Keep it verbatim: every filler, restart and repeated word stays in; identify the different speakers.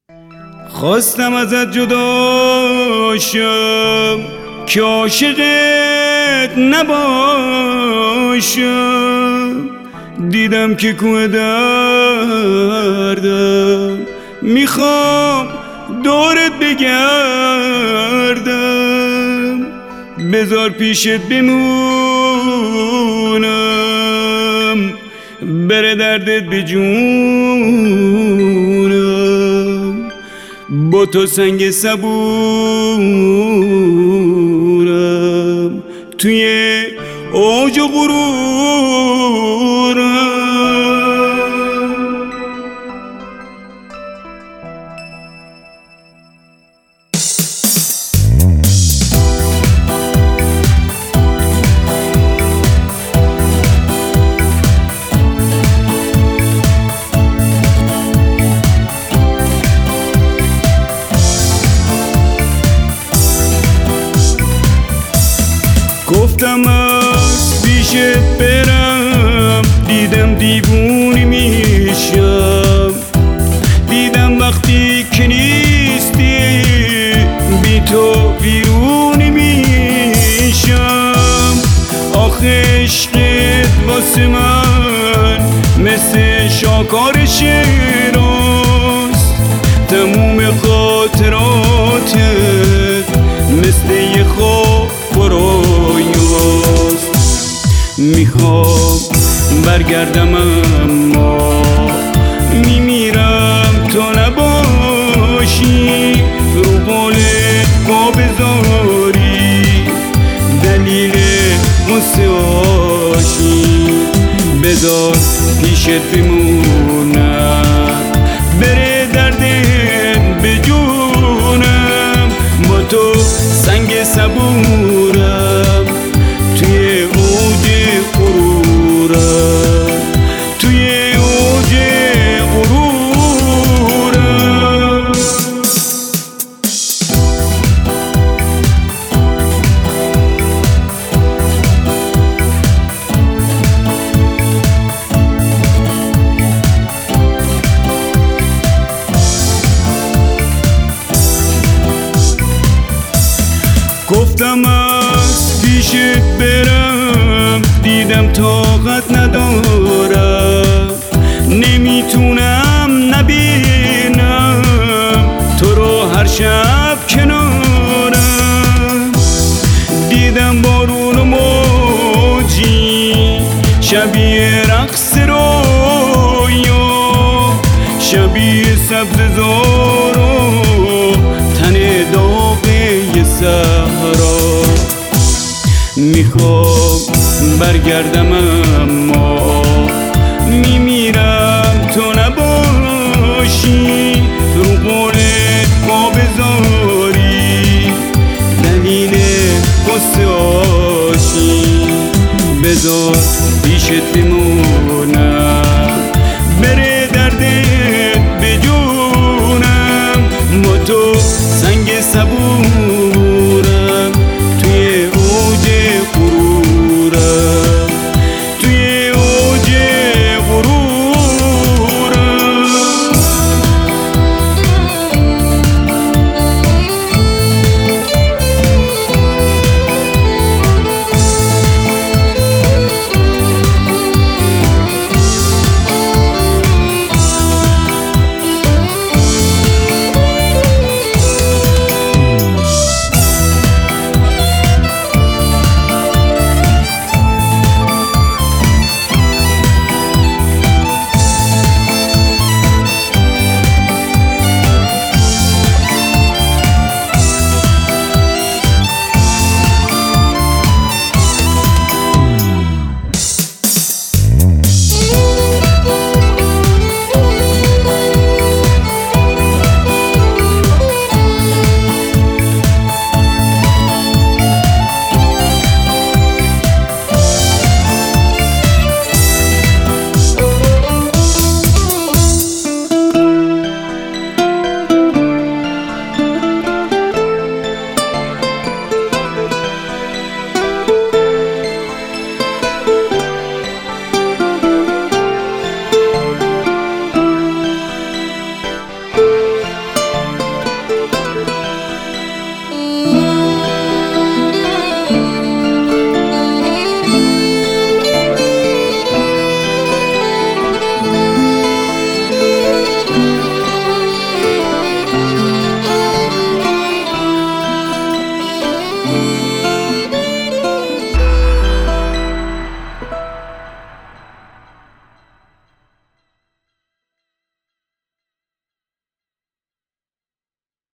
Speaker 1: خواستم ازت جدا شم که عاشقت نباشم، دیدم که کوه دردم، میخوام دورت بگردم، بذار پیشت بمونم، بره دردت به جونم، با تو سنگ صبورم توی اوج و غرورم. گفتم از پیشت برم، دیدم دیوونی میشم، دیدم وقتی که نیستی بی تو بیرونی میشم. آخه عشقت واسه من مثل شاکار شیراست، تموم خاطراتت مثل یه خواب برایاست. میخوام برگردم اما میمیرم تا نباشی، رو قولت پا بذاری دلیل غصه باشی، بذار پیشت بمونم، بره دردت به جونم، با تو سنگ صبورم توی اوج غرورم، توی اوج غرورم. گفتم از پیشت برم، دیدم طاقت ندارم، نمیتونم نبینم تو رو هر شب کنارم. دیدم بارون و موجی شبیه رقص رویا، شبیه سبز زار و تن داغ صحرا. میخوام برگردم